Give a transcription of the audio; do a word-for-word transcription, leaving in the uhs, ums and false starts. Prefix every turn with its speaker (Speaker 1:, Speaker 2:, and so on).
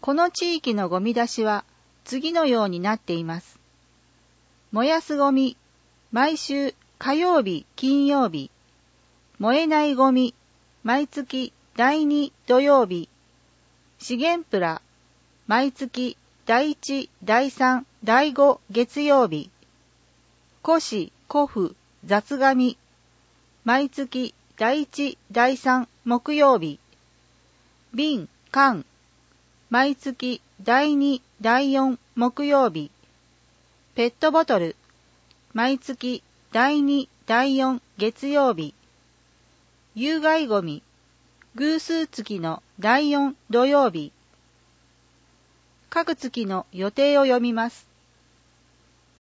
Speaker 1: この地域のゴミ出しは次のようになっています。燃やすゴミ、毎週火曜日、金曜日。燃えないゴミ、毎月だいに土曜日。資源プラ、毎月だいいち、だいさん、だいご月曜日。古紙、古布、雑紙、毎月だいいち、だいさん木曜日。瓶、缶、毎月だいに、だいよん木曜日。ペットボトル、毎月だいに、だいよん月曜日。有害ゴミ、偶数月のだいよん土曜日。各月の予定を読みます。